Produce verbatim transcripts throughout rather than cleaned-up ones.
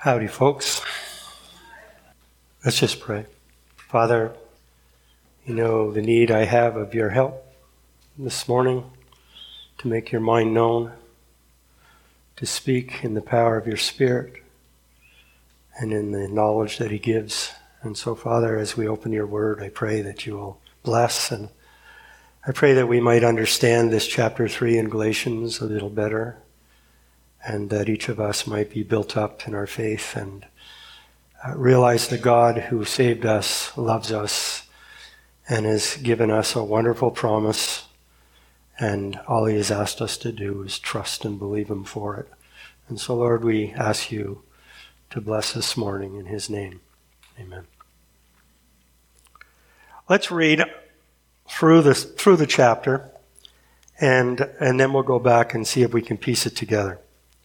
Howdy, folks. Let's just pray. Father, you know the need I have of your help this morning to make your mind known, to speak in the power of your Spirit and in the knowledge that he gives. And so, Father, as we open your word, I pray that you will bless, and I pray that we might understand this chapter three in Galatians a little better, and that each of us might be built up in our faith and uh, realize the God who saved us loves us and has given us a wonderful promise, and all he has asked us to do is trust and believe him for it. And so, Lord, we ask you to bless this morning in his name. Amen. Let's read through this through the chapter, and and then we'll go back and see if we can piece it together.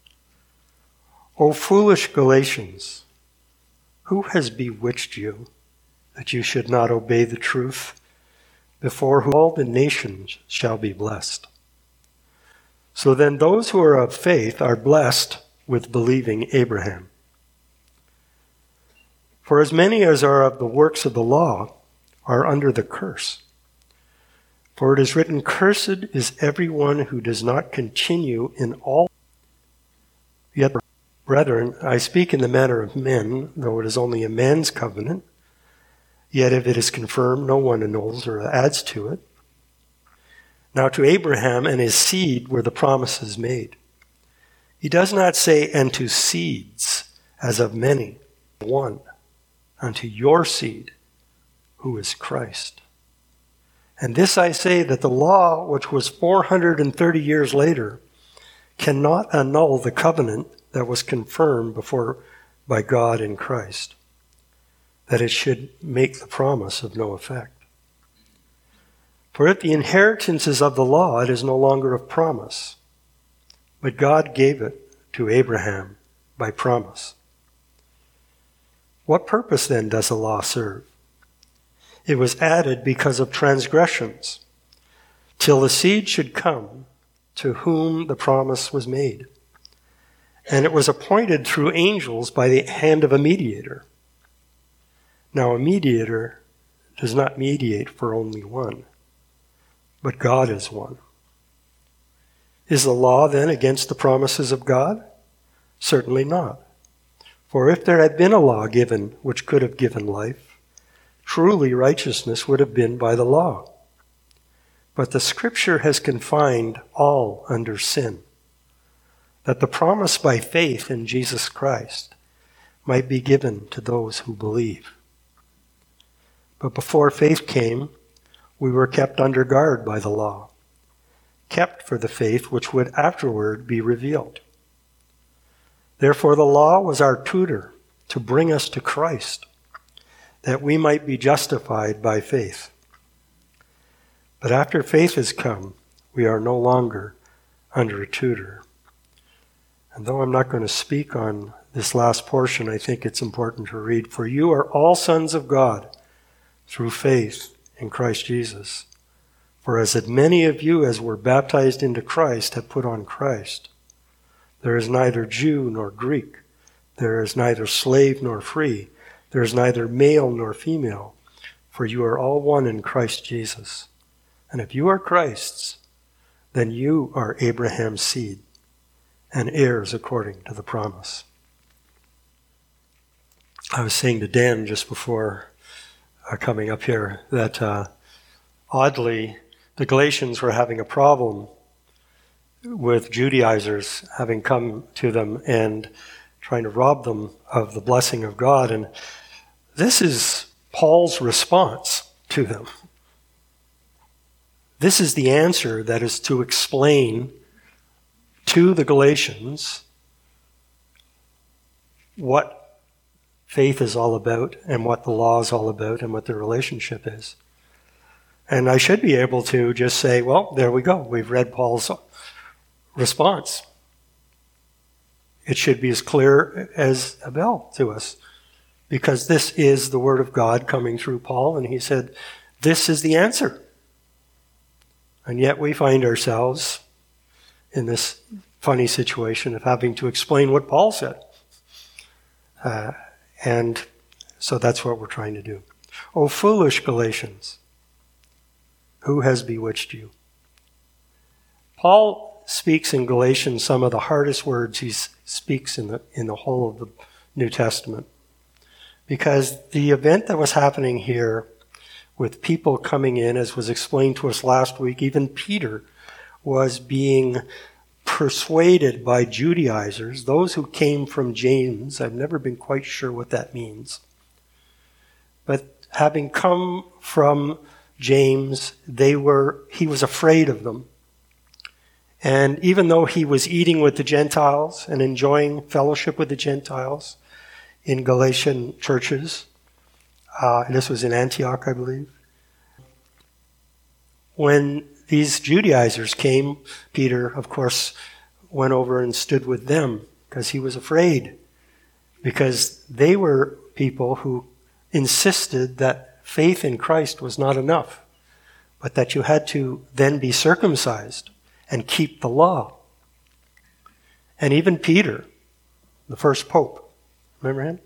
O foolish Galatians, who has bewitched you that you should not obey the truth, before whom all the nations shall be blessed? So then those who are of faith are blessed with believing Abraham. For as many as are of the works of the law are under the curse. For it is written, cursed is everyone who does not continue in all. Yet, brethren, I speak in the manner of men, though it is only a man's covenant. Yet if it is confirmed, no one annuls or adds to it. Now to Abraham and his seed were the promises made. He does not say, and to seeds, as of many, one, unto your seed, who is Christ. And this I say, that the law, which was four hundred thirty years later, cannot annul the covenant that was confirmed before by God in Christ, that it should make the promise of no effect. For if the inheritance is of the law, it is no longer of promise, but God gave it to Abraham by promise. What purpose then does the law serve? It was added because of transgressions, till the seed should come to whom the promise was made. And it was appointed through angels by the hand of a mediator. Now a mediator does not mediate for only one, but God is one. Is the law then against the promises of God? Certainly not. For if there had been a law given which could have given life, truly righteousness would have been by the law. But the Scripture has confined all under sin, that the promise by faith in Jesus Christ might be given to those who believe. But before faith came, we were kept under guard by the law, kept for the faith which would afterward be revealed. Therefore the law was our tutor to bring us to Christ, that we might be justified by faith. But after faith has come, we are no longer under a tutor. And though I'm not going to speak on this last portion, I think it's important to read. For you are all sons of God through faith in Christ Jesus. For as many of you as were baptized into Christ have put on Christ. There is neither Jew nor Greek. There is neither slave nor free. There is neither male nor female. For you are all one in Christ Jesus. And if you are Christ's, then you are Abraham's seed and heirs according to the promise. I was saying to Dan just before uh, coming up here that uh, oddly, the Galatians were having a problem with Judaizers having come to them and trying to rob them of the blessing of God. And this is Paul's response to them. This is the answer that is to explain to the Galatians what faith is all about and what the law is all about and what the relationship is. And I should be able to just say, well, there we go. We've read Paul's response. It should be as clear as a bell to us, because this is the word of God coming through Paul, and he said, this is the answer. And yet we find ourselves in this funny situation of having to explain what Paul said. Uh, and so that's what we're trying to do. O foolish Galatians, who has bewitched you? Paul speaks in Galatians some of the hardest words he speaks in the in the whole of the New Testament. Because the event that was happening here with people coming in, as was explained to us last week, even Peter was being persuaded by Judaizers, those who came from James. I've never been quite sure what that means. But having come from James, they were he was afraid of them. And even though he was eating with the Gentiles and enjoying fellowship with the Gentiles in Galatian churches, uh, and this was in Antioch, I believe, when these Judaizers came, Peter, of course, went over and stood with them because he was afraid. Because they were people who insisted that faith in Christ was not enough, but that you had to then be circumcised and keep the law. And even Peter, the first pope, remember him?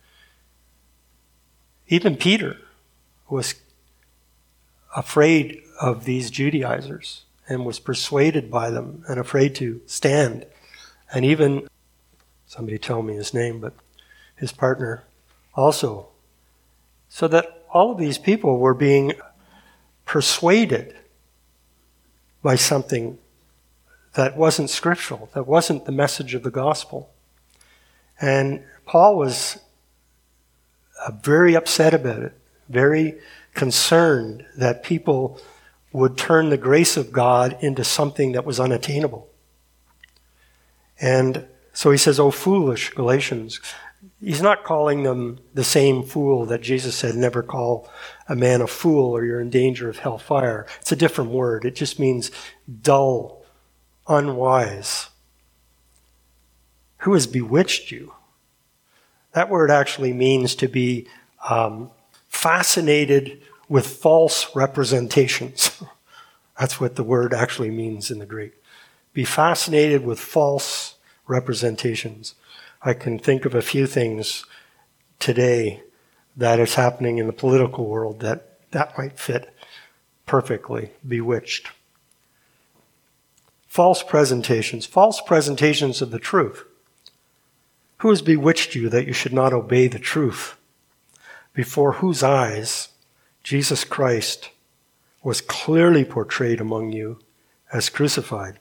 Even Peter was afraid of these Judaizers and was persuaded by them and afraid to stand. And even, somebody tell me his name, but his partner also. So that all of these people were being persuaded by something that wasn't scriptural, that wasn't the message of the gospel. And Paul was uh, very upset about it, very concerned that people would turn the grace of God into something that was unattainable. And so he says, "O foolish Galatians." He's not calling them the same fool that Jesus said, never call a man a fool or you're in danger of hellfire. It's a different word. It just means dull, unwise. Who has bewitched you? That word actually means to be um, fascinated with false representations. That's what the word actually means in the Greek. Be fascinated with false representations. I can think of a few things today that is happening in the political world that that might fit perfectly. Bewitched. False presentations. False presentations of the truth. Who has bewitched you that you should not obey the truth, before whose eyes Jesus Christ was clearly portrayed among you as crucified?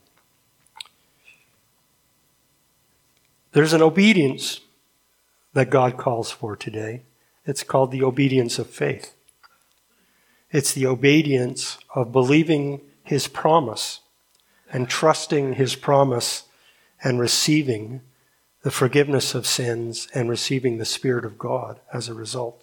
There's an obedience that God calls for today. It's called the obedience of faith. It's the obedience of believing his promise and trusting his promise and receiving the forgiveness of sins and receiving the Spirit of God as a result.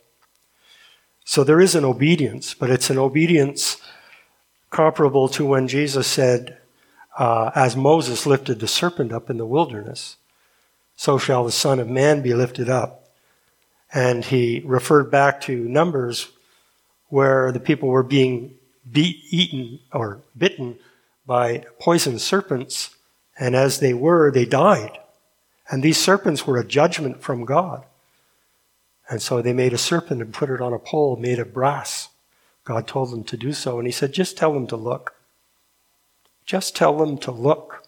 So there is an obedience, but it's an obedience comparable to when Jesus said, uh, as Moses lifted the serpent up in the wilderness, so shall the Son of Man be lifted up. And he referred back to Numbers where the people were being beat, eaten or bitten by poisonous serpents, and as they were, they died. And these serpents were a judgment from God. And so they made a serpent and put it on a pole made of brass. God told them to do so, and he said, just tell them to look. Just tell them to look,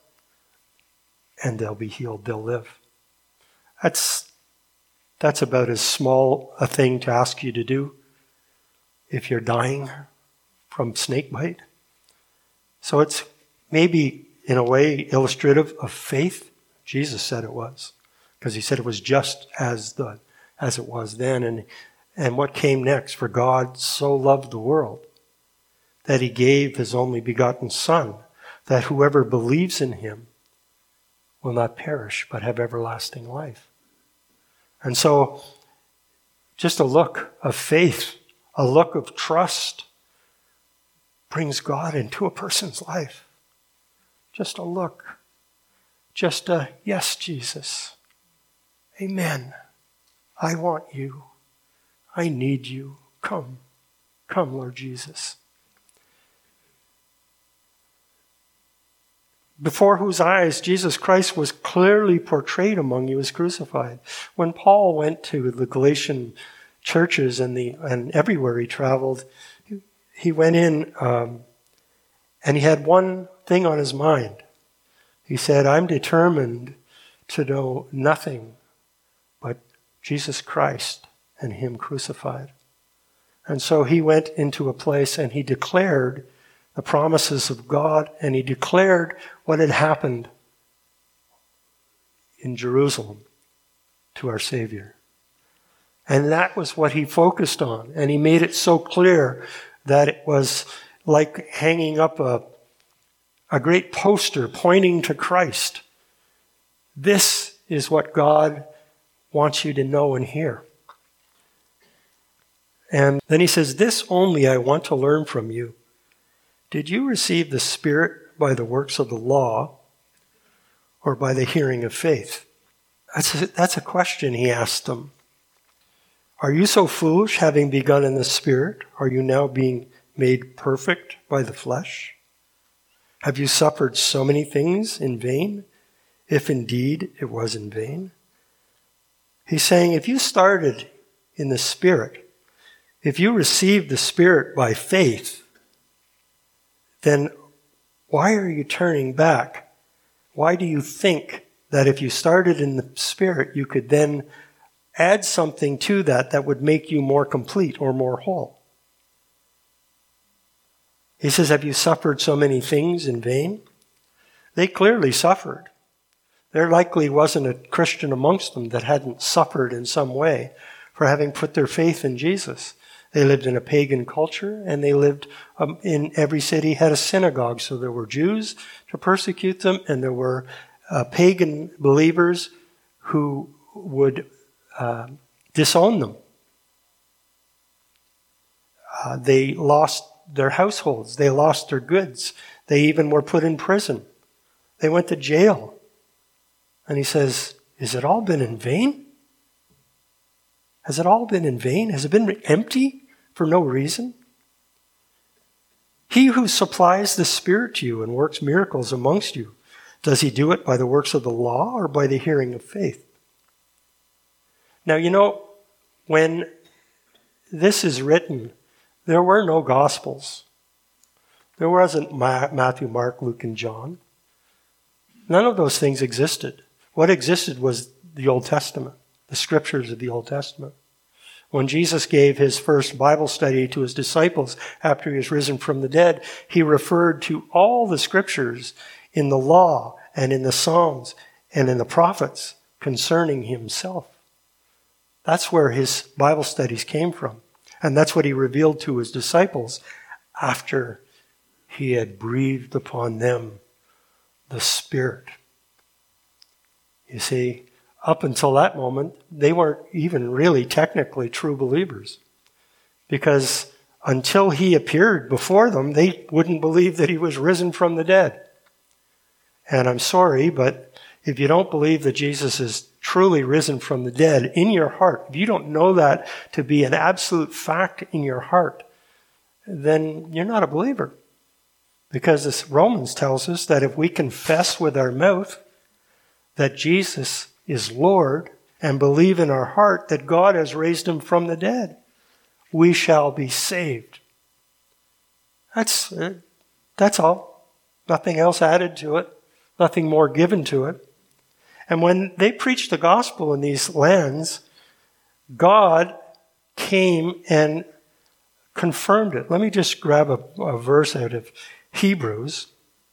and they'll be healed, they'll live. That's, that's about as small a thing to ask you to do if you're dying from snake bite. So it's maybe, in a way, illustrative of faith. Jesus said it was, because he said it was just as the as it was then. And, and what came next? For God so loved the world that he gave his only begotten Son, that whoever believes in him will not perish, but have everlasting life. And so, just a look of faith, a look of trust, brings God into a person's life. Just a look. Just a, yes, Jesus. Amen. I want you. I need you. Come. Come, Lord Jesus. before whose eyes Jesus Christ was clearly portrayed among you as crucified. When Paul went to the Galatian churches and the and everywhere he traveled, he went in um, and he had one thing on his mind. He said, I'm determined to know nothing but Jesus Christ and him crucified. And so he went into a place and he declared the promises of God, and he declared what had happened in Jerusalem to our Savior. And that was what he focused on. And he made it so clear that it was like hanging up a, a great poster pointing to Christ. This is what God wants you to know and hear. And then he says, this only I want to learn from you. Did you receive the Spirit by the works of the law or by the hearing of faith? That's a, that's a question he asked them. Are you so foolish, having begun in the Spirit? Are you now being made perfect by the flesh? Have you suffered so many things in vain, if indeed it was in vain? He's saying, if you started in the Spirit, if you received the Spirit by faith, then why are you turning back? Why do you think that if you started in the Spirit, you could then add something to that that would make you more complete or more whole? He says, have you suffered so many things in vain? They clearly suffered. There likely wasn't a Christian amongst them that hadn't suffered in some way for having put their faith in Jesus. They lived in a pagan culture, and they lived um, in every city had a synagogue. So there were Jews to persecute them, and there were uh, pagan believers who would uh, disown them. Uh, they lost their households. They lost their goods. They even were put in prison. They went to jail. And he says, has it all been in vain? Has it all been in vain? Has it been empty? For no reason? He who supplies the Spirit to you and works miracles amongst you, does he do it by the works of the law or by the hearing of faith? Now, you know, when this is written, there were no Gospels. There wasn't Matthew, Mark, Luke, and John. None of those things existed. What existed was the Old Testament, the scriptures of the Old Testament. When Jesus gave his first Bible study to his disciples after he was risen from the dead, he referred to all the scriptures in the law and in the Psalms and in the prophets concerning himself. That's where his Bible studies came from. And that's what he revealed to his disciples after he had breathed upon them the Spirit. You see, up until that moment, they weren't even really technically true believers. Because until he appeared before them, they wouldn't believe that he was risen from the dead. And I'm sorry, but if you don't believe that Jesus is truly risen from the dead in your heart, if you don't know that to be an absolute fact in your heart, then you're not a believer. Because this Romans tells us that if we confess with our mouth that Jesus is Lord and believe in our heart that God has raised him from the dead, we shall be saved. That's, that's all. Nothing else added to it. Nothing more given to it. And when they preached the gospel in these lands, God came and confirmed it. Let me just grab a, a verse out of Hebrews,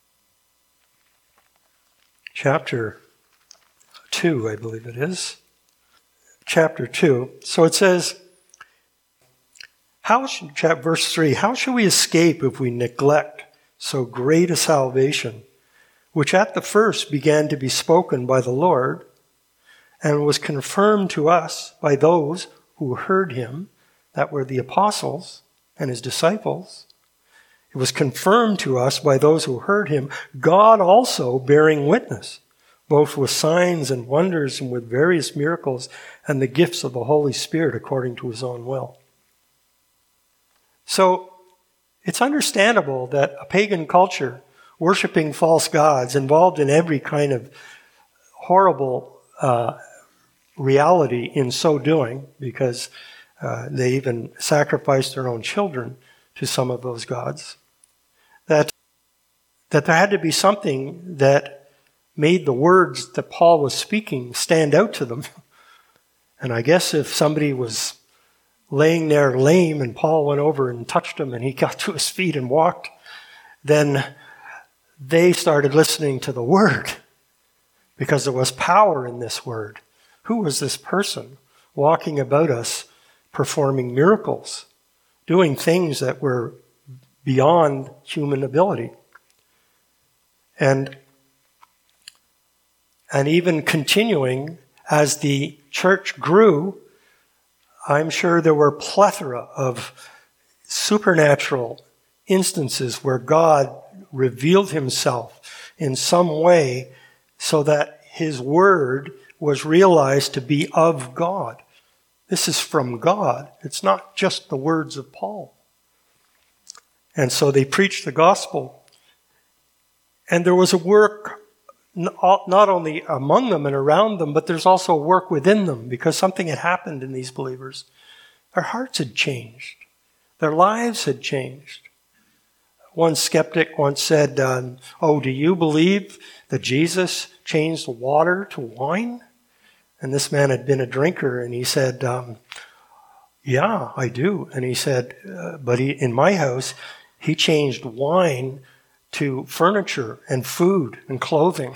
chapter two, I believe it is. Chapter two. So it says, how should, verse three, how shall we escape if we neglect so great a salvation, which at the first began to be spoken by the Lord, and was confirmed to us by those who heard him, that were the apostles and his disciples. It was confirmed to us by those who heard him, God also bearing witness, both with signs and wonders and with various miracles and the gifts of the Holy Spirit according to his own will. So it's understandable that a pagan culture worshiping false gods, involved in every kind of horrible uh, reality in so doing, because uh, they even sacrificed their own children to some of those gods, that, that there had to be something that made the words that Paul was speaking stand out to them. And I guess if somebody was laying there lame and Paul went over and touched him and he got to his feet and walked, then they started listening to the word, because there was power in this word. Who was this person walking about us, performing miracles, doing things that were beyond human ability? And, and even continuing, as the church grew, I'm sure there were plethora of supernatural instances where God revealed himself in some way so that his word was realized to be of God. This is from God. It's not just the words of Paul. And so they preached the gospel. And there was a work not only among them and around them, but there's also work within them, because something had happened in these believers. Their hearts had changed. Their lives had changed. One skeptic once said, um, oh, do you believe that Jesus changed the water to wine? And this man had been a drinker, and he said, um, yeah, I do. And he said, uh, but he, in my house, he changed wine to furniture and food and clothing.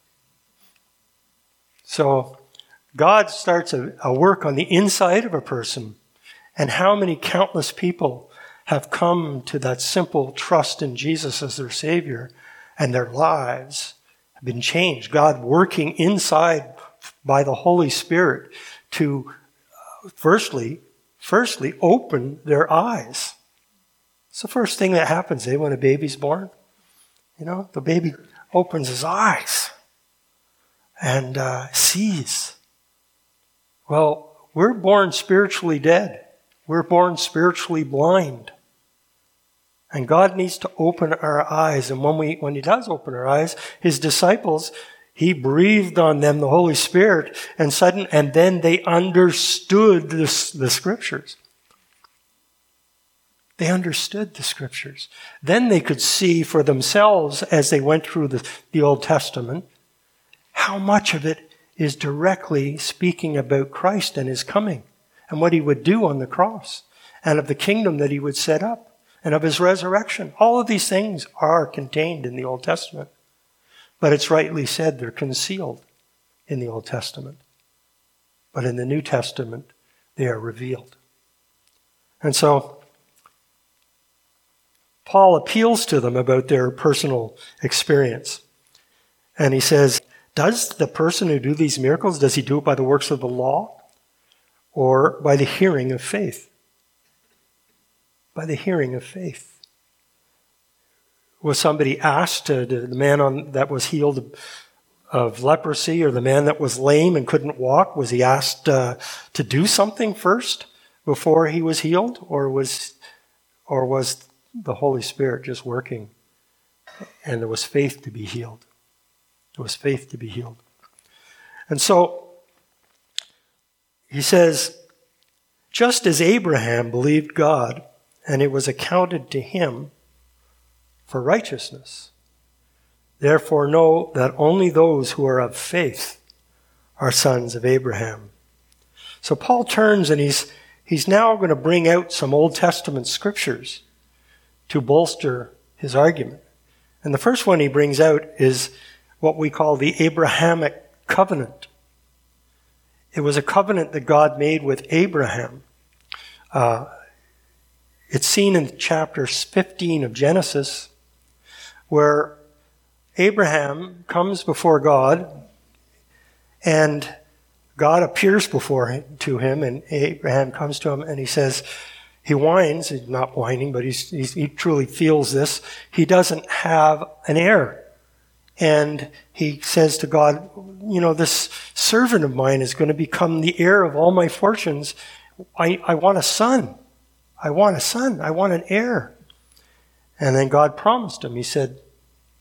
So God starts a, a work on the inside of a person. And how many countless people have come to that simple trust in Jesus as their Savior, and their lives have been changed. God working inside by the Holy Spirit to uh, firstly, firstly open their eyes. It's the first thing that happens, eh, when a baby's born. You know, the baby opens his eyes and uh, sees. Well, we're born spiritually dead. We're born spiritually blind. And God needs to open our eyes. And when we, when he does open our eyes, his disciples, he breathed on them the Holy Spirit, and sudden, and then they understood the, the scriptures. They understood the scriptures. Then they could see for themselves, as they went through the, the Old Testament, how much of it is directly speaking about Christ and his coming, and what he would do on the cross, and of the kingdom that he would set up, and of his resurrection. All of these things are contained in the Old Testament. But it's rightly said they're concealed in the Old Testament. But in the New Testament, they are revealed. And so, Paul appeals to them about their personal experience. And he says, does the person who do these miracles, does he do it by the works of the law or by the hearing of faith? By the hearing of faith. Was somebody asked, uh, the man on, that was healed of leprosy, or the man that was lame and couldn't walk, was he asked uh, to do something first before he was healed? Or was, or was the Holy Spirit just working and there was faith to be healed? There was faith to be healed. And so he says, just as Abraham believed God, and it was accounted to him for righteousness, therefore know that only those who are of faith are sons of Abraham. So Paul turns and he's he's now going to bring out some Old Testament scriptures to bolster his argument. And the first one he brings out is what we call the Abrahamic covenant. It was a covenant that God made with Abraham. Uh, it's seen in chapter fifteen of Genesis, where Abraham comes before God, and God appears before him, to him, and Abraham comes to him, and he says, he whines, he's not whining, but he's, he's, he truly feels this. He doesn't have an heir. And he says to God, you know, this servant of mine is going to become the heir of all my fortunes. I, I want a son. I want a son. I want an heir. And then God promised him. He said,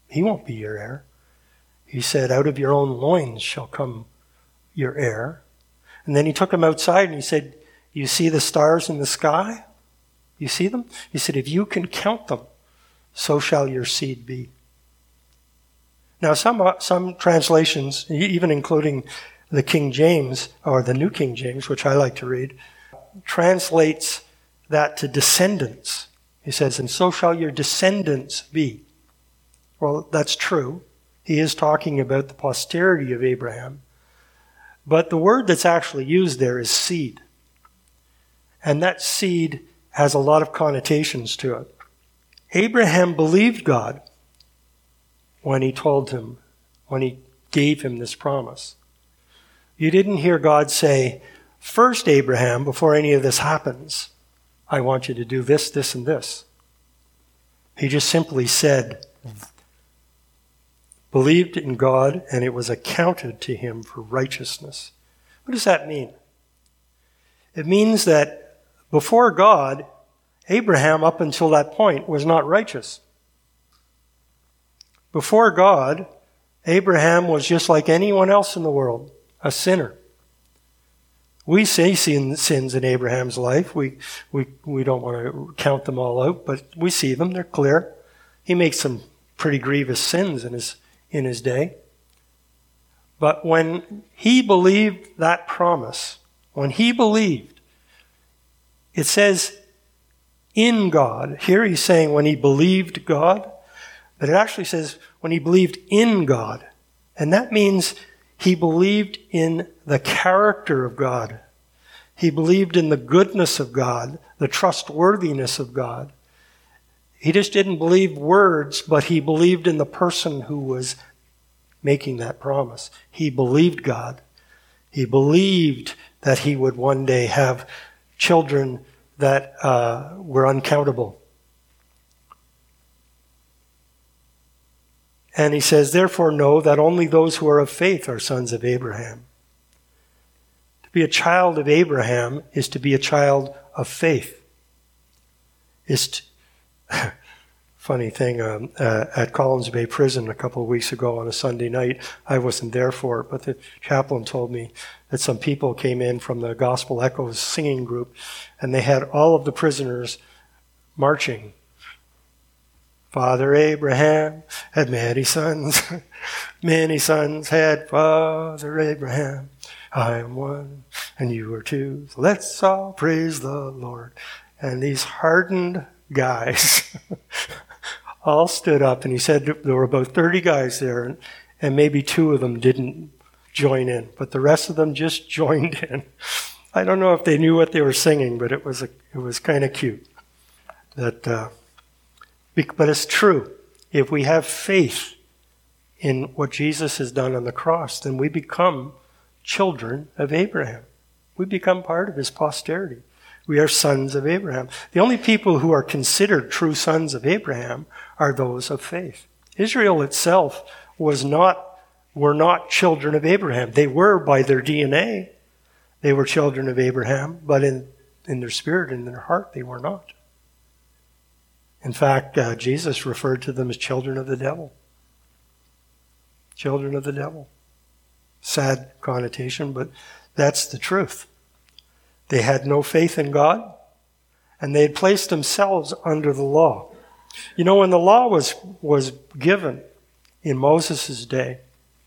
He won't be your heir. He said, out of your own loins shall come your heir. And then he took him outside and he said, you see the stars in the sky? You see them? He said, if you can count them, so shall your seed be. Now, some some translations, even including the King James, or the New King James, which I like to read, translates that to descendants. He says, and so shall your descendants be. Well, that's true. He is talking about the posterity of Abraham. But the word that's actually used there is seed. And that seed has a lot of connotations to it. Abraham believed God when he told him, when he gave him this promise. You didn't hear God say, first, Abraham, before any of this happens, I want you to do this, this, and this. He just simply said, believed in God, and it was accounted to him for righteousness. What does that mean? It means that before God, Abraham, up until that point, was not righteous. Before God, Abraham was just like anyone else in the world, a sinner. We see sins in Abraham's life. We, we, we don't want to count them all out, but we see them. They're clear. He makes some pretty grievous sins in his, in his day. But when he believed that promise, when he believed, it says in God. Here he's saying when he believed God, but it actually says when he believed in God. And that means he believed in the character of God. He believed in the goodness of God, the trustworthiness of God. He just didn't believe words, but he believed in the person who was making that promise. He believed God. He believed that he would one day have children that uh, were uncountable. And he says, therefore know that only those who are of faith are sons of Abraham. To be a child of Abraham is to be a child of faith. Is to, funny thing, um, uh, at Collins Bay Prison a couple of weeks ago on a Sunday night, I wasn't there for it, but the chaplain told me that some people came in from the Gospel Echoes singing group, and they had all of the prisoners marching. Father Abraham had many sons. Many sons had Father Abraham. I am one, and you are two. So let's all praise the Lord. And these hardened guys all stood up, and he said there were about thirty guys there, and, and maybe two of them didn't join in, but the rest of them just joined in. I don't know if they knew what they were singing, but it was a, it was kind of cute. That. Uh, But it's true. If we have faith in what Jesus has done on the cross, then we become children of Abraham. We become part of his posterity. We are sons of Abraham. The only people who are considered true sons of Abraham are those of faith. Israel itself was not, were not children of Abraham. They were by their D N A. They were children of Abraham, but in, in their spirit, in their heart, they were not. In fact, uh, Jesus referred to them as children of the devil. Children of the devil. Sad connotation, but that's the truth. They had no faith in God, and they had placed themselves under the law. You know, when the law was, was given in Moses' day,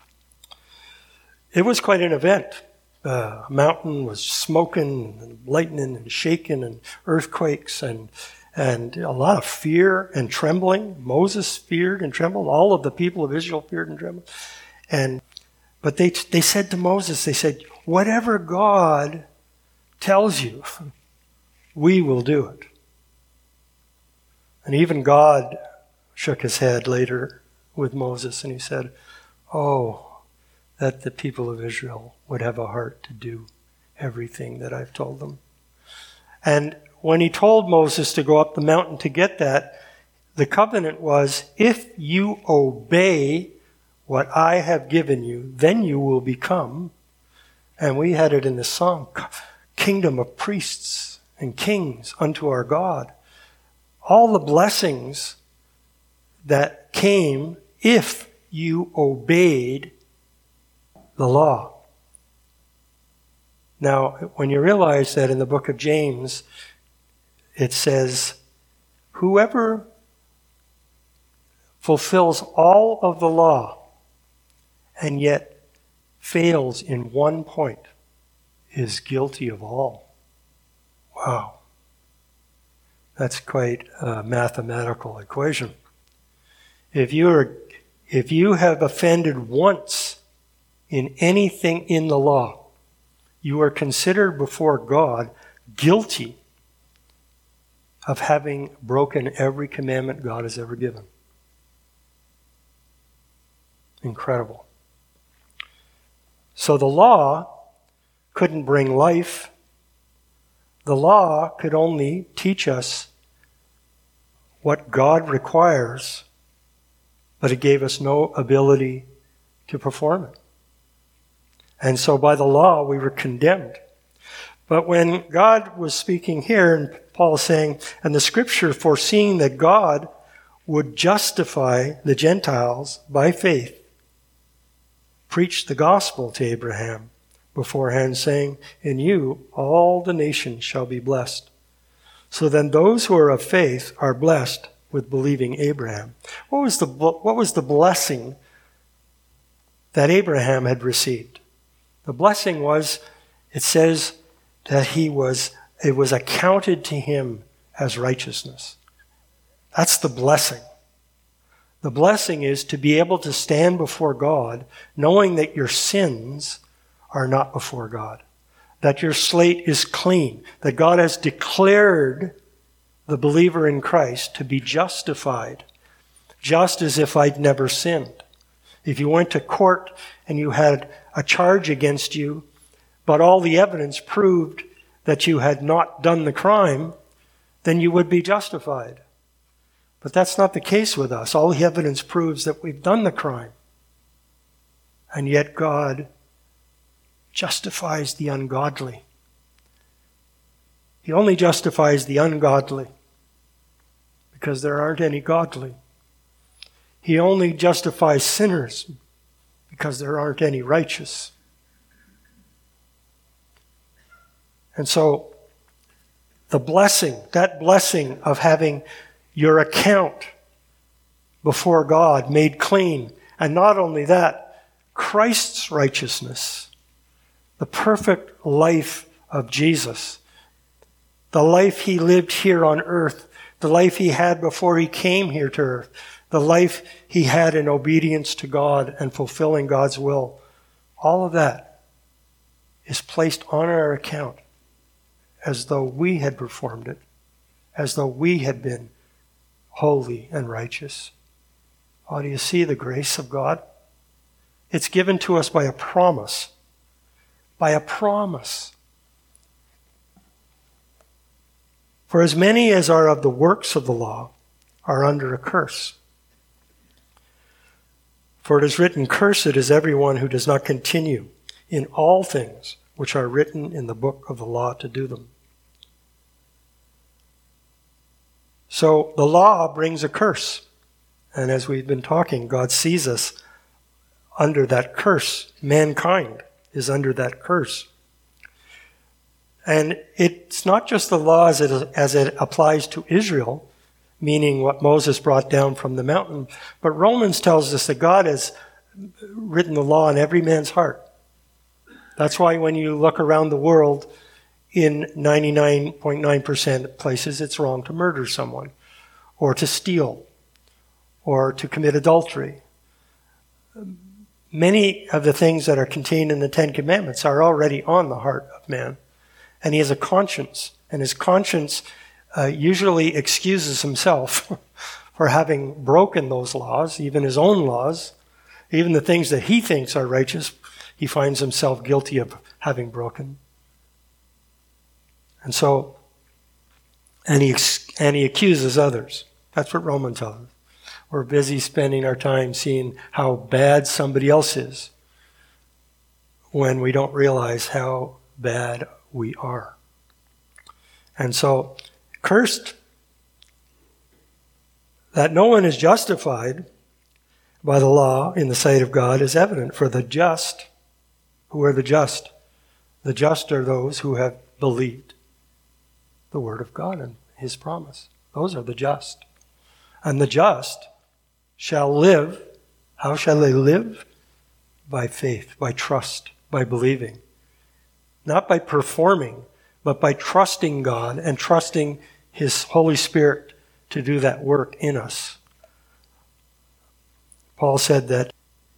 it was quite an event. Uh, a mountain was smoking, and lightning, and shaking, and earthquakes, and And a lot of fear and trembling. Moses feared and trembled. All of the people of Israel feared and trembled. And but they they said to Moses, they said, whatever God tells you, we will do it. And even God shook his head later with Moses, and he said, oh, that the people of Israel would have a heart to do everything that I've told them. And when he told Moses to go up the mountain to get that, the covenant was, if you obey what I have given you, then you will become, and we had it in the song, kingdom of priests and kings unto our God. All the blessings that came if you obeyed the law. Now, when you realize that in the book of James, it says, whoever fulfills all of the law and yet fails in one point is guilty of all. Wow. That's quite a mathematical equation. If you are, if you have offended once in anything in the law, you are considered before God guilty of having broken every commandment God has ever given. Incredible. So the law couldn't bring life. The law could only teach us what God requires, but it gave us no ability to perform it. And so by the law, we were condemned. But when God was speaking here, and Paul is saying, and the scripture foreseeing that God would justify the Gentiles by faith, preached the gospel to Abraham beforehand, saying, in you all the nations shall be blessed. So then those who are of faith are blessed with believing Abraham. What was the, what was the blessing that Abraham had received? The blessing was, it says that he was, it was accounted to him as righteousness. That's the blessing. The blessing is to be able to stand before God knowing that your sins are not before God, that your slate is clean, that God has declared the believer in Christ to be justified, just as if I'd never sinned. If you went to court and you had a charge against you, but all the evidence proved that you had not done the crime, then you would be justified. But that's not the case with us. All the evidence proves that we've done the crime. And yet God justifies the ungodly. He only justifies the ungodly because there aren't any godly. He only justifies sinners because there aren't any righteous. And so the blessing, that blessing of having your account before God made clean, and not only that, Christ's righteousness, the perfect life of Jesus, the life he lived here on earth, the life he had before he came here to earth, the life he had in obedience to God and fulfilling God's will, all of that is placed on our account as though we had performed it, as though we had been holy and righteous. Oh, do you see the grace of God? It's given to us by a promise. By a promise. For as many as are of the works of the law are under a curse. For it is written, cursed is everyone who does not continue in all things which are written in the book of the law to do them. So the law brings a curse. And as we've been talking, God sees us under that curse. Mankind is under that curse. And it's not just the law as it, as it applies to Israel, meaning what Moses brought down from the mountain, but Romans tells us that God has written the law in every man's heart. That's why when you look around the world, in ninety-nine point nine percent of places, it's wrong to murder someone, or to steal, or to commit adultery. Many of the things that are contained in the Ten Commandments are already on the heart of man. And he has a conscience, and his conscience uh, usually excuses himself for having broken those laws, even his own laws, even the things that he thinks are righteous, he finds himself guilty of having broken. And so, and he, and he accuses others. That's what Romans tells us. We're busy spending our time seeing how bad somebody else is when we don't realize how bad we are. And so, cursed that no one is justified by the law in the sight of God is evident. For the just, who are the just? The just are those who have believed the word of God and his promise. Those are the just. And the just shall live. How shall they live? By faith, by trust, by believing. Not by performing, but by trusting God and trusting his Holy Spirit to do that work in us. Paul said that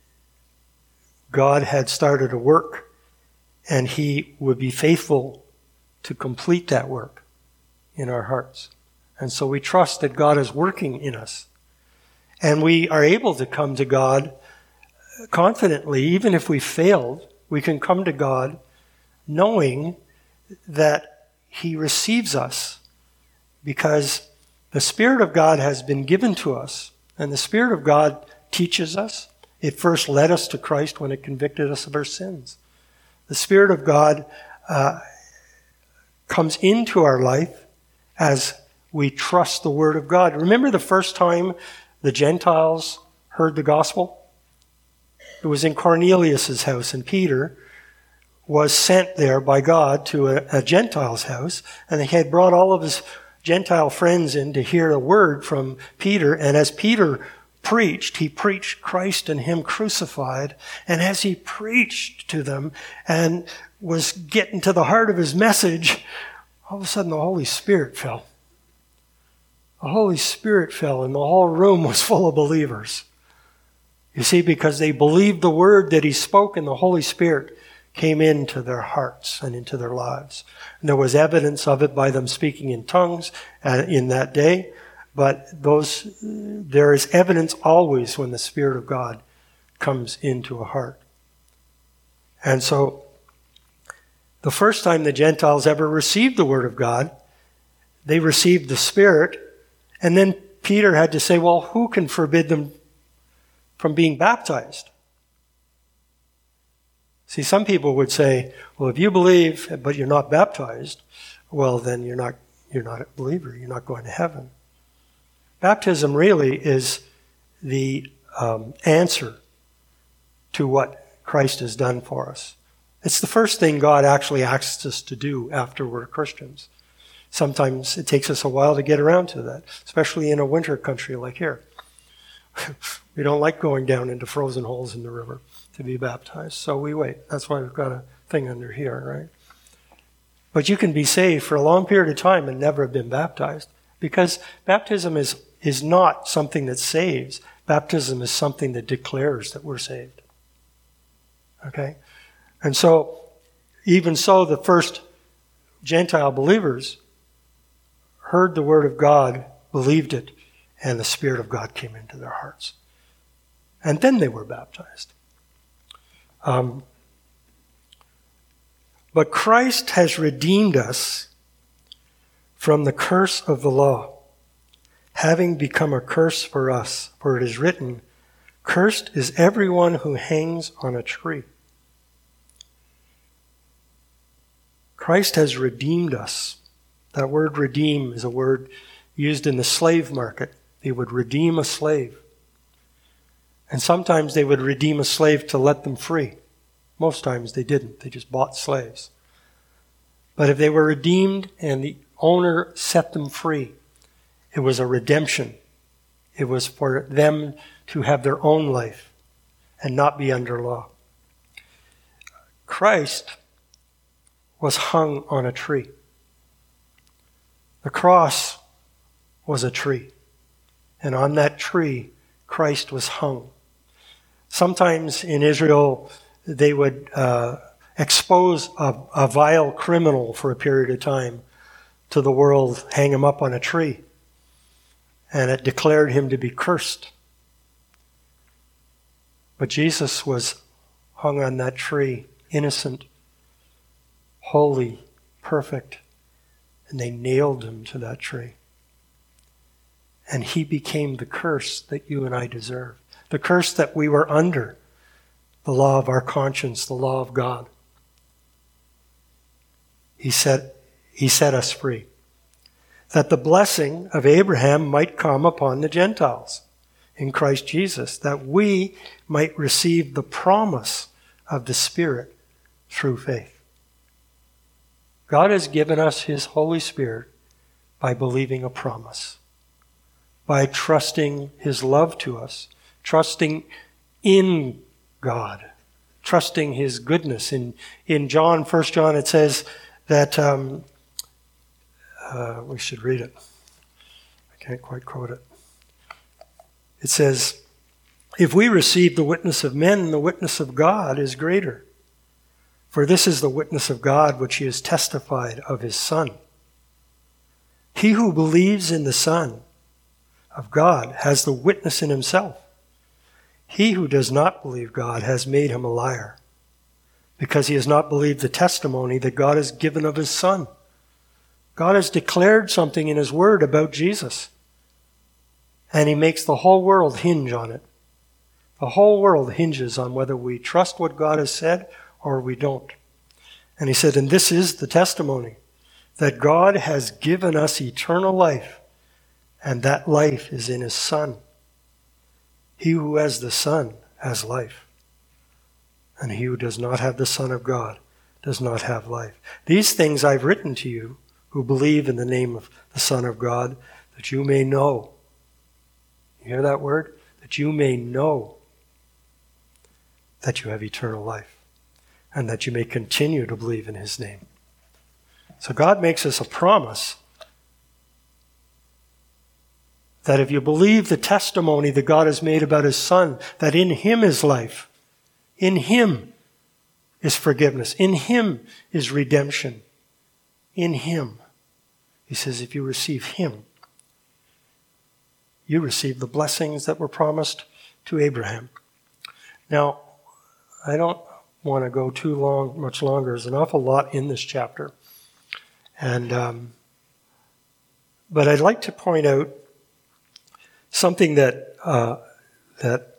God had started a work and he would be faithful to complete that work in our hearts. And so we trust that God is working in us. And we are able to come to God confidently. Even if we failed, we can come to God knowing that he receives us, because the Spirit of God has been given to us, and the Spirit of God teaches us. It first led us to Christ when it convicted us of our sins. The Spirit of God uh, comes into our life as we trust the Word of God. Remember the first time the Gentiles heard the gospel? It was in Cornelius' house, and Peter was sent there by God to a, a Gentile's house, and he had brought all of his Gentile friends in to hear a word from Peter. And as Peter preached, he preached Christ and him crucified. And as he preached to them and was getting to the heart of his message, all of a sudden the Holy Spirit fell. The Holy Spirit fell, and the whole room was full of believers. You see, because they believed the word that he spoke, and the Holy Spirit came into their hearts and into their lives. And there was evidence of it by them speaking in tongues uh, in that day. But those, there is evidence always when the Spirit of God comes into a heart. And so, the first time the Gentiles ever received the Word of God, they received the Spirit, and then Peter had to say, well, who can forbid them from being baptized? See, some people would say, well, if you believe, but you're not baptized, well, then you're not, you're not a believer. You're not going to heaven. Baptism really is the um, answer to what Christ has done for us. It's the first thing God actually asks us to do after we're Christians. Sometimes it takes us a while to get around to that, especially in a winter country like here. We don't like going down into frozen holes in the river to be baptized, so we wait. That's why we've got a thing under here, right? But you can be saved for a long period of time and never have been baptized, because baptism is, is not something that saves. Baptism is something that declares that we're saved. Okay? And so, even so, the first Gentile believers heard the word of God, believed it, and the Spirit of God came into their hearts. And then they were baptized. Um, but Christ has redeemed us from the curse of the law, having become a curse for us. For it is written, cursed is everyone who hangs on a tree. Christ has redeemed us. That word redeem is a word used in the slave market. They would redeem a slave. And sometimes they would redeem a slave to let them free. Most times they didn't. They just bought slaves. But if they were redeemed and the owner set them free, it was a redemption. It was for them to have their own life and not be under law. Christ was hung on a tree. The cross was a tree. And on that tree, Christ was hung. Sometimes in Israel, they would uh, expose a, a vile criminal for a period of time to the world, hang him up on a tree. And it declared him to be cursed. But Jesus was hung on that tree, innocent, holy, perfect, and they nailed him to that tree. And he became the curse that you and I deserve. The curse that we were under. The law of our conscience, the law of God. He set, he set us free. That the blessing of Abraham might come upon the Gentiles. in Christ Jesus, that we might receive the promise of the Spirit through faith. God has given us his Holy Spirit by believing a promise, by trusting his love to us, trusting in God, trusting his goodness. In in John, First John, it says that, um, uh, we should read it. I can't quite quote it. It says, if we receive the witness of men, the witness of God is greater. For this is the witness of God which he has testified of his Son. He who believes in the Son of God has the witness in himself. He who does not believe God has made him a liar, because he has not believed the testimony that God has given of his Son. God has declared something in his word about Jesus, and he makes the whole world hinge on it. The whole world hinges on whether we trust what God has said or we don't. And he said, and this is the testimony, that God has given us eternal life, and that life is in his Son. He who has the Son has life, and he who does not have the Son of God does not have life. These things I've written to you who believe in the name of the Son of God, that you may know. You hear that word? That you may know that you have eternal life, and that you may continue to believe in his name. So God makes us a promise that if you believe the testimony that God has made about his Son, that in him is life, in him is forgiveness, in him is redemption, in him. He says, if you receive him, you receive the blessings that were promised to Abraham. Now, I don't want to go too long, much longer. There's an awful lot in this chapter. And, um, but I'd like to point out something that, uh, that,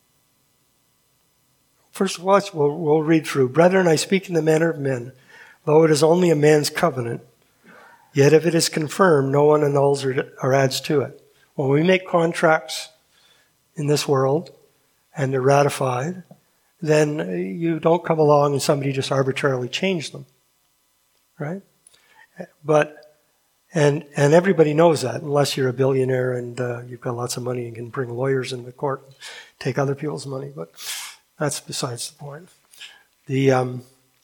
first of all, we'll, we'll read through. Brethren, I speak in the manner of men, though it is only a man's covenant, yet if it is confirmed, no one annuls or, or adds to it. When we make contracts in this world and they're ratified, then you don't come along and somebody just arbitrarily change them, right? But And and everybody knows that, unless you're a billionaire and uh, you've got lots of money and can bring lawyers into court and take other people's money. But that's besides the point. The um,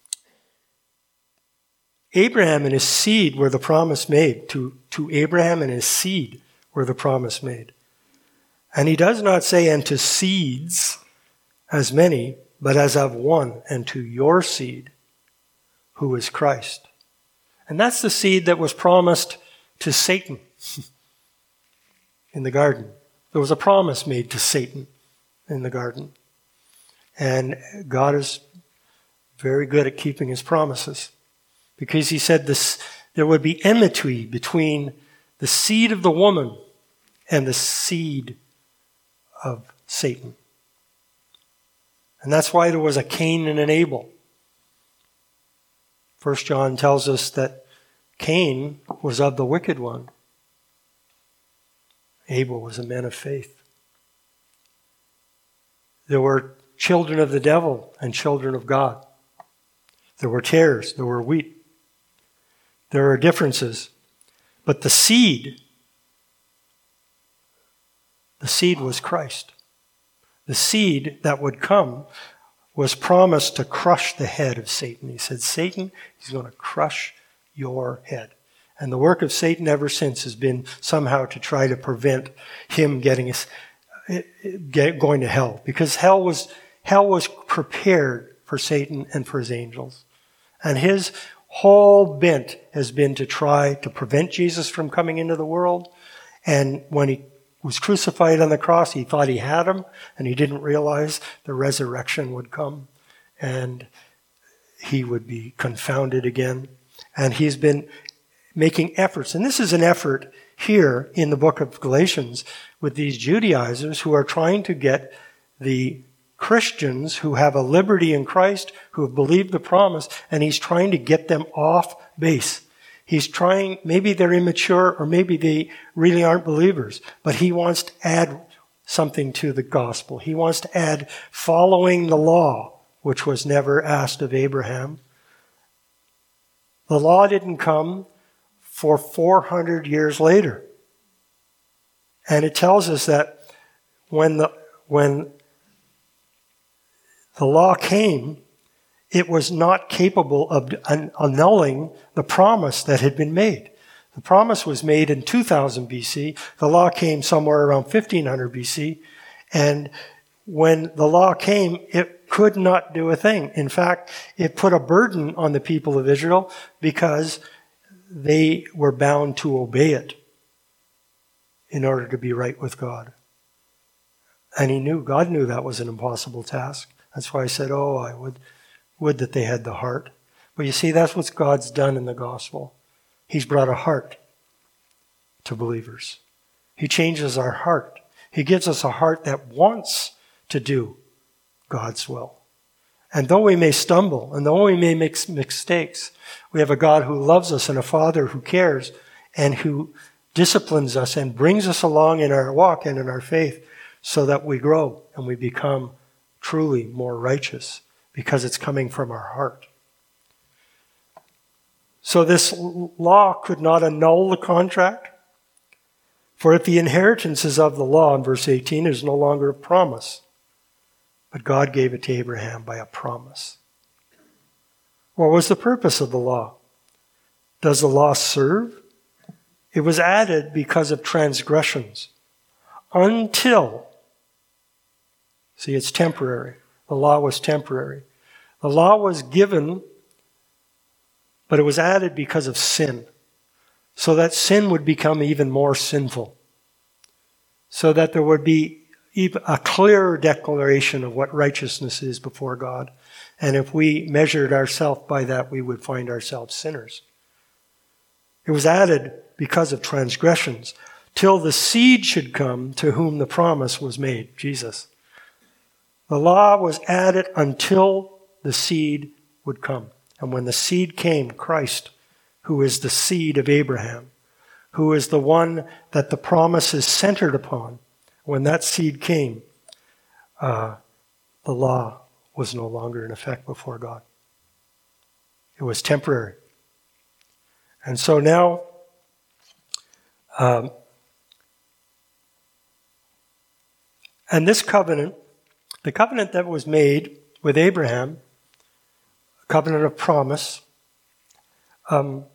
Abraham and his seed were the promise made. To, to Abraham and his seed were the promise made. And he does not say, and to seeds as many, but as of one, and to your seed, who is Christ. And that's the seed that was promised to Satan in the garden. There was a promise made to Satan in the garden. And God is very good at keeping his promises, because he said this, there would be enmity between the seed of the woman and the seed of Satan. And that's why there was a Cain and an Abel. First John tells us that Cain was of the wicked one. Abel was a man of faith. There were children of the devil and children of God. There were tares, there were wheat. There are differences. But the seed, the seed was Christ. The seed that would come was promised to crush the head of Satan. He said, Satan, he's going to crush your head. And the work of Satan ever since has been somehow to try to prevent him getting us, get, going to hell. Because hell was, hell was prepared for Satan and for his angels. And his whole bent has been to try to prevent Jesus from coming into the world. And when he was crucified on the cross, he thought he had him, and he didn't realize the resurrection would come, and he would be confounded again. And he's been making efforts, and this is an effort here in the book of Galatians with these Judaizers who are trying to get the Christians who have a liberty in Christ, who have believed the promise, and he's trying to get them off base. He's trying, maybe they're immature or maybe they really aren't believers, but he wants to add something to the gospel. He wants to add following the law, which was never asked of Abraham. The law didn't come for four hundred years later. And it tells us that when the, when the law came, it was not capable of annulling the promise that had been made. The promise was made in two thousand B C. The law came somewhere around fifteen hundred B C. And when the law came, it could not do a thing. In fact, it put a burden on the people of Israel because they were bound to obey it in order to be right with God. And he knew, God knew that was an impossible task. That's why I said, oh, I would, would that they had the heart. But you see, that's what God's done in the gospel. He's brought a heart to believers. He changes our heart. He gives us a heart that wants to do God's will. And though we may stumble, and though we may make mistakes, we have a God who loves us and a Father who cares and who disciplines us and brings us along in our walk and in our faith so that we grow and we become truly more righteous because it's coming from our heart. So this law could not annul the contract. For if the inheritance is of the law, in verse eighteen, it is no longer a promise. But God gave it to Abraham by a promise. What was the purpose of the law? Does the law serve? It was added because of transgressions. Until, see, it's temporary. The law was temporary. The law was given, but it was added because of sin. So that sin would become even more sinful. So that there would be even a clearer declaration of what righteousness is before God. And if we measured ourselves by that, we would find ourselves sinners. It was added because of transgressions, till the seed should come to whom the promise was made, Jesus. The law was added until the seed would come. And when the seed came, Christ, who is the seed of Abraham, who is the one that the promise is centered upon, when that seed came, uh, the law was no longer in effect before God. It was temporary. And so now, um, and this covenant, the covenant that was made with Abraham, a covenant of promise, um,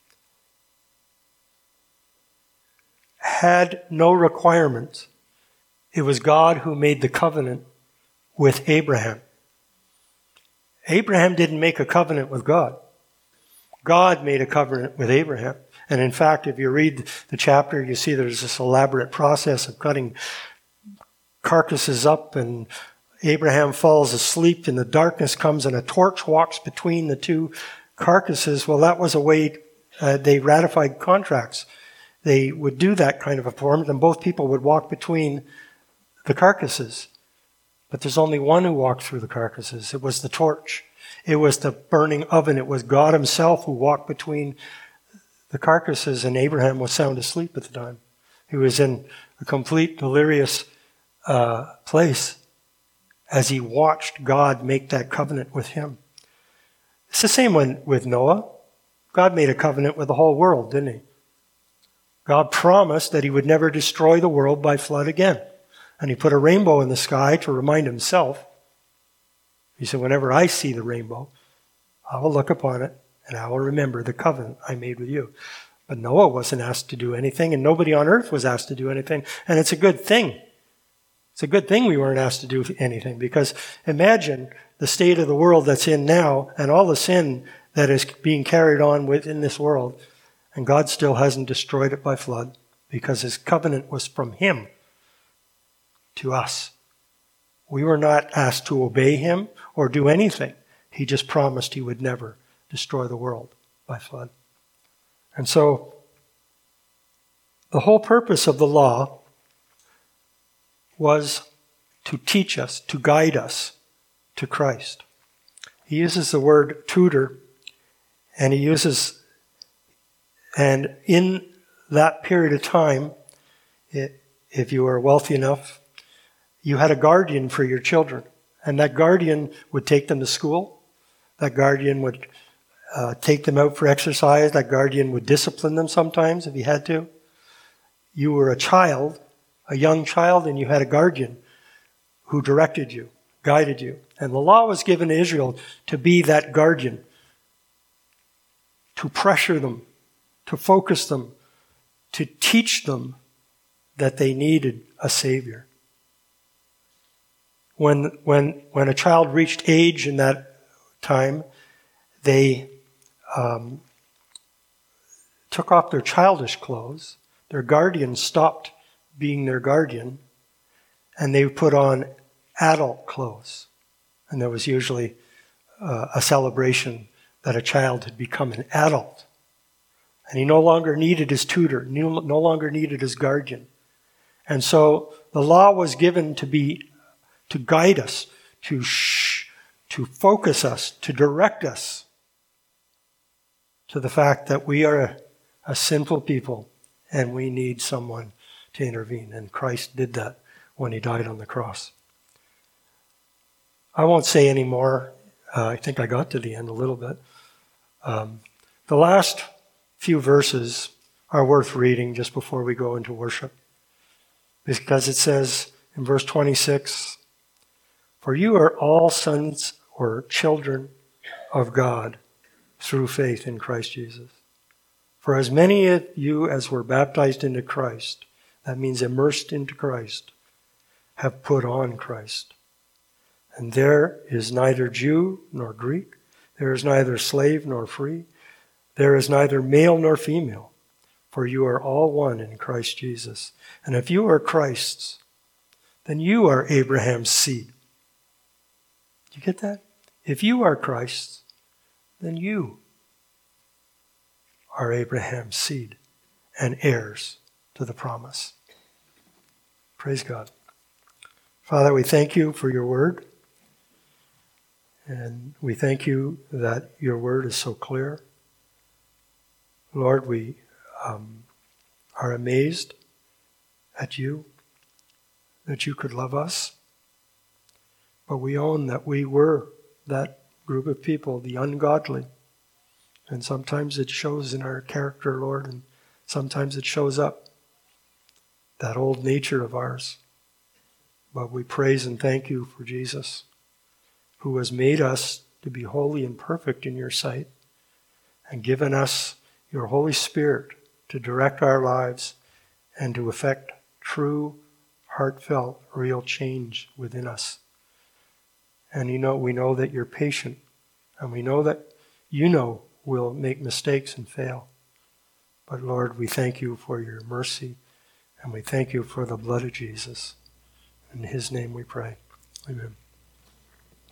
had no requirements. It was God who made the covenant with Abraham. Abraham didn't make a covenant with God. God made a covenant with Abraham. And in fact, if you read the chapter, you see there's this elaborate process of cutting carcasses up, and Abraham falls asleep and the darkness comes and a torch walks between the two carcasses. Well, that was a way uh, they ratified contracts. They would do that kind of a form, and both people would walk between the carcasses. But there's only one who walked through the carcasses. It was the torch. It was the burning oven. It was God himself who walked between the carcasses, and Abraham was sound asleep at the time. He was in a complete delirious uh, place as he watched God make that covenant with him. It's the same one with Noah. God made a covenant with the whole world, didn't he? God promised that he would never destroy the world by flood again. And he put a rainbow in the sky to remind himself. He said, whenever I see the rainbow, I will look upon it and I will remember the covenant I made with you. But Noah wasn't asked to do anything, and nobody on earth was asked to do anything. And it's a good thing. It's a good thing we weren't asked to do anything, because imagine the state of the world that's in now and all the sin that is being carried on within this world. And God still hasn't destroyed it by flood because his covenant was from him to us. We were not asked to obey him or do anything. He just promised he would never destroy the world by flood. And so the whole purpose of the law was to teach us, to guide us to Christ. He uses the word tutor, and he uses, and in that period of time, it, if you were wealthy enough, you had a guardian for your children. And that guardian would take them to school. That guardian would uh, take them out for exercise. That guardian would discipline them sometimes if he had to. You were a child, a young child, and you had a guardian who directed you, guided you. And the law was given to Israel to be that guardian, to pressure them, to focus them, to teach them that they needed a Savior. When, when, when a child reached age in that time, they um, took off their childish clothes. Their guardian stopped being their guardian, and they put on adult clothes. And there was usually uh, a celebration that a child had become an adult. And he no longer needed his tutor, no, no longer needed his guardian. And so the law was given to be to guide us, to shh, to focus us, to direct us to the fact that we are a, a sinful people and we need someone to intervene. And Christ did that when he died on the cross. I won't say any more. Uh, I think I got to the end a little bit. Um, the last few verses are worth reading just before we go into worship. Because it says in verse twenty-six, "For you are all sons or children of God through faith in Christ Jesus. For as many of you as were baptized into Christ," that means immersed into Christ, "have put on Christ. And there is neither Jew nor Greek, there is neither slave nor free, there is neither male nor female, for you are all one in Christ Jesus. And if you are Christ's, then you are Abraham's seed." Do you get that? If you are Christ's, then you are Abraham's seed and heirs to the promise. Praise God. Father, we thank you for your word. And we thank you that your word is so clear. Lord, we um, are amazed at you, that you could love us. But we own that we were that group of people, the ungodly. And sometimes it shows in our character, Lord, and sometimes it shows up, that old nature of ours. But we praise and thank you for Jesus, who has made us to be holy and perfect in your sight, and given us your Holy Spirit to direct our lives and to effect true, heartfelt, real change within us. And you know, we know that you're patient, and we know that you know we'll make mistakes and fail. But Lord, we thank you for your mercy, and we thank you for the blood of Jesus. In his name we pray. Amen.